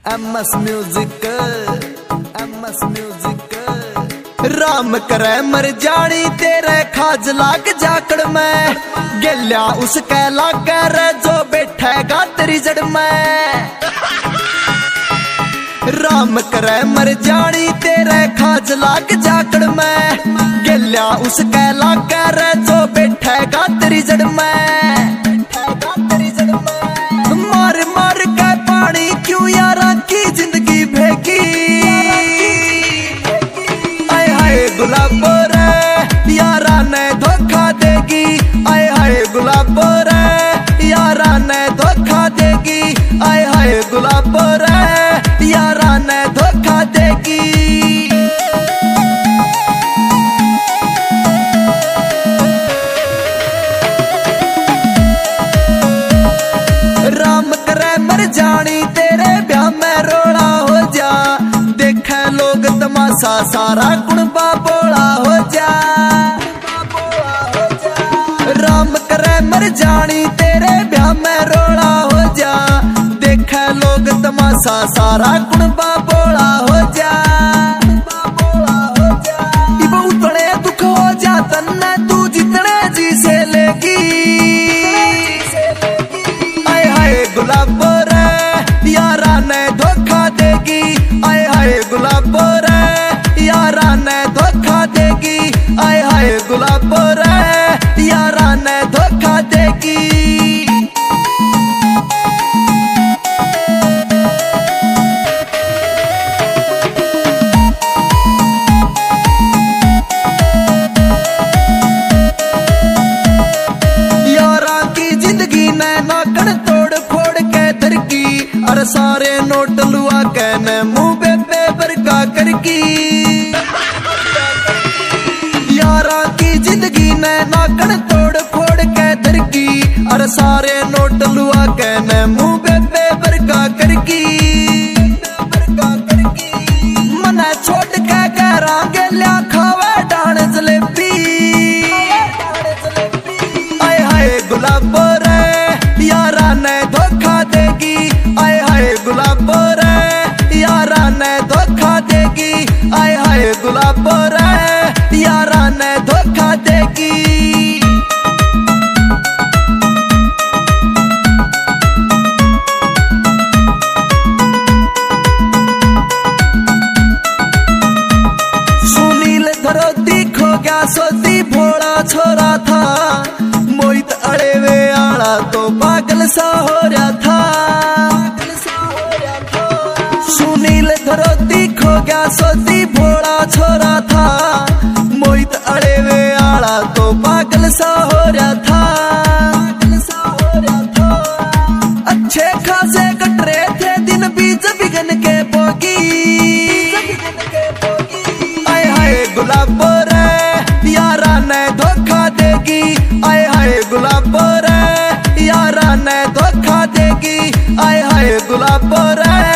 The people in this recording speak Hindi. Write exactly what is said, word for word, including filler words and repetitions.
MS music MS music Ram करे मर जानी तेरे खाज लाग जाकड़ में गेल्या उसके लागे रे जो बैठेगा तेरी जड़ में। राम करे मर जानी तेरे खाज लाग जाकड़ में गेल्या उसके लागे रे जो बैठेगा तेरी जड़ में। मार मार के पानी क्यों यारा की जिंदगी भेगी आए हाय गुलाबो रे यारा ने धोखा देगी आए हाय गुलाबो रे यारा ने धोखा देगी आए हाय गुलाबो रे यारा ने धोखा देगी। राम करे मर जानी तेरे ब्याह में रोड़ा हो जा देखे लोग तमाशा सारा कुणबा बोला हो जा। राम करे मर जानी तेरे ब्याह में रोड़ा हो जा देखे लोग तमाशा सारा कुणबा बोला हो जा। इब उतने दुख हो जा तन्ने तू जितने जी से लेगी गुलाबो रे यारा ने धोखा देगी आए हाय गुलाबो रे यारा ने धोखा देगी आए हाय गुलाबो रे यारा ने धोखा देगी। यारा की जिंदगी ने नाकन तोड़ अरे सारे नोट लुआ कहने मुंह पे पेपर का करकी। यारा की जिंदगी ने नाकन तोड़ फोड़ के दरकी अरे सारे नोट लुआ कहने मुंह पे पेपर का करकी। मना छोट के कह रांगे लिया खावे डाण जलेबी आए हाय गुलाबो रे यारा ने धोखा देगी आए हाय गुलाबो रे यारा ने धोखा देगी आए हाय गुलाबो रे यारा ने धोखा देगी। सुनील धरोती खो गया सोती भोला छोरा था मोहित अड़े वे आड़ा तो पागल सा हो रहा था। सुनील धरोती खो गया सोती भोला छोरा था मोहित अड़े वे आड़ा तो पागल सा हो रहा था। अच्छे खासे कट रहे थे दिन बीज बिगन के बोगी आए हाय गुलाबो रे यारा ने धोखा देगी आए हाय गुलाबो रे यारा ने धोखा देगी आए हाय गुलाबो रे